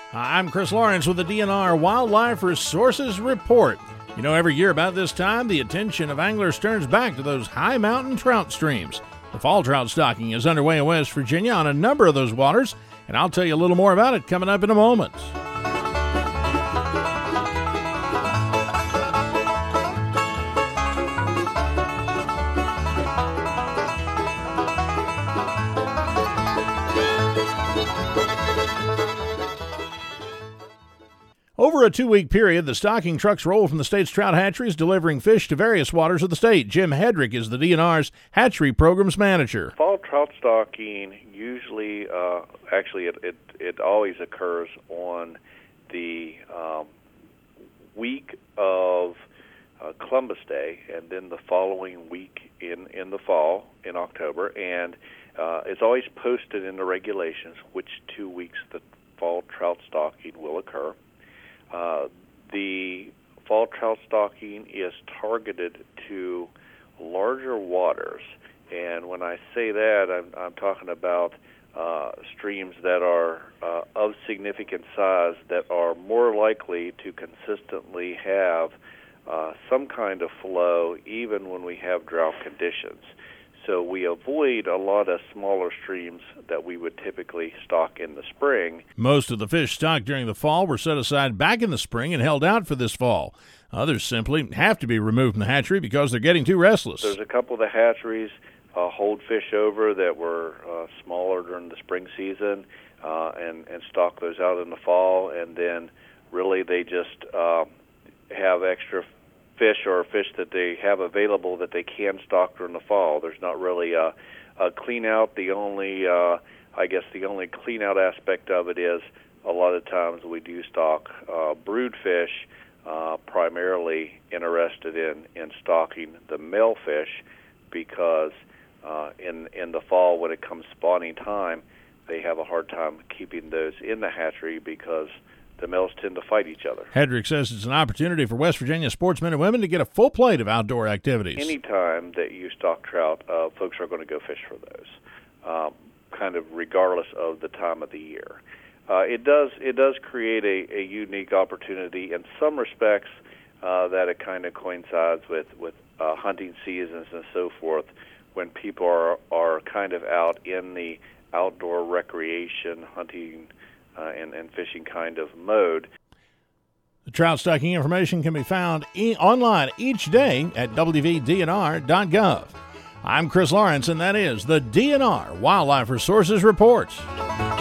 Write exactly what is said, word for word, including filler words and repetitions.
I'm Chris Lawrence with the D N R Wildlife Resources Report. You know, every year about this time, the attention of anglers turns back to those high mountain trout streams. The fall trout stocking is underway in West Virginia on a number of those waters, and I'll tell you a little more about it coming up in a moment. Over a two-week period, the stocking trucks roll from the state's trout hatcheries, delivering fish to various waters of the state. Jim Hedrick is the D N R's hatchery programs manager. Fall trout stocking usually, uh, actually, it, it it always occurs on the um, week of uh, Columbus Day, and then the following week in in the fall in October, and uh, it's always posted in the regulations which two weeks the fall trout stocking will occur. Uh, the fall trout stocking is targeted to larger waters, and when I say that, I'm, I'm talking about uh, streams that are uh, of significant size that are more likely to consistently have uh, some kind of flow even when we have drought conditions. So we avoid a lot of smaller streams that we would typically stock in the spring. Most of the fish stocked during the fall were set aside back in the spring and held out for this fall. Others simply have to be removed from the hatchery because they're getting too restless. There's a couple of the hatcheries uh, hold fish over that were uh, smaller during the spring season uh, and, and stock those out in the fall, and then really they just uh, have extra fish or fish that they have available that they can stock during the fall. There's not really a, a clean out. The only, uh, I guess, the only clean out aspect of it is a lot of times we do stock uh, brood fish, uh, primarily interested in, in stocking the male fish because uh, in in the fall when it comes spawning time, they have a hard time keeping those in the hatchery because the males tend to fight each other. Hedrick says it's an opportunity for West Virginia sportsmen and women to get a full plate of outdoor activities. Anytime that you stock trout, uh, folks are going to go fish for those, um, kind of regardless of the time of the year. Uh, it does it does create a, a unique opportunity in some respects uh, that it kind of coincides with, with uh, hunting seasons and so forth when people are, are kind of out in the outdoor recreation, hunting, Uh, and, and fishing kind of mode. The trout stocking information can be found e- online each day at w v d n r dot gov. I'm Chris Lawrence, and that is the D N R Wildlife Resources Report.